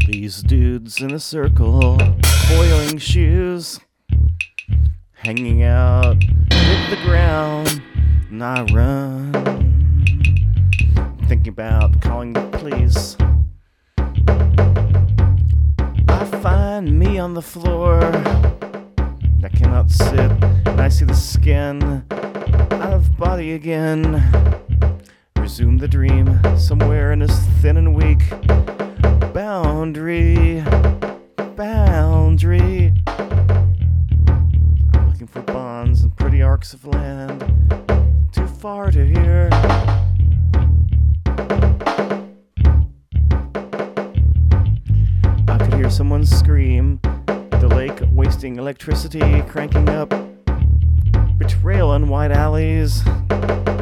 These dudes in a circle, boiling shoes, hanging out, hit the ground, and I run, thinking about calling the police. I find me on the floor, I cannot sit, and I see the skin out of body again. Resume the dream somewhere in this thin and weak boundary. I'm looking for bonds and pretty arcs of land, too far to hear. I could hear someone scream, the lake wasting electricity, cranking up betrayal in wide alleys.